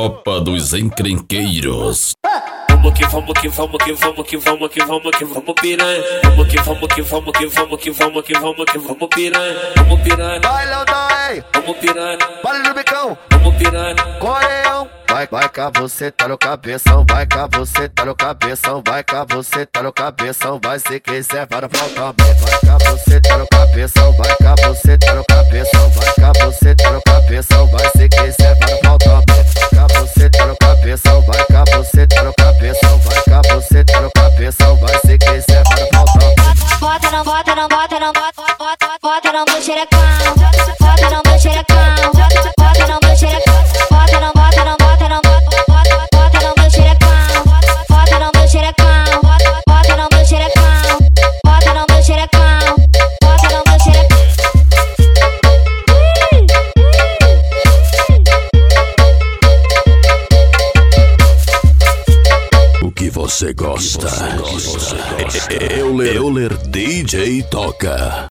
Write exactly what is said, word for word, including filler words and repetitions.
tropa dos encrenqueiros. Vamos que vamos que vamos que vamos que vamos que vamos que vamos piranha. Vamos que vamos que vamos que vamos que vamos que vamos que vamos piranha. Vamos piranha. Vai, Leodão, ei! Vamos piranha. Vale no bicão! Vamos piranha. Coreão! Vai, vai cá, você tá no cabeção. Vai cá, você tá no cabeção. Vai cá, você tá no cabeção. Vai, se quiser, vai no pau também. Vai cá, você tá no cabeção. Vai cá, você tá no cabeção. Vai cá, você tá no cabeção. Vai, se quiser, vai no pau também. Vai cá, você tá no cabeção. Vai cá, você tá no cabeção. Vai cá, você tá no cabeção. Vai, se quiser, vai no pau também. Bota não, bota não, bota não, bota, bota, bota não, meu xerecão. Bota não, meu xerecão. Bota não, meu xerecão. Bota não, bota não, bota não, bota, bota, bota não, meu xerecão. Bota não, meu xerecão. Bota não, meu xerecão. Bota não, meu xerecão. Bota não, meu xerecão. O que você gosta? Euler, Euler D J toca.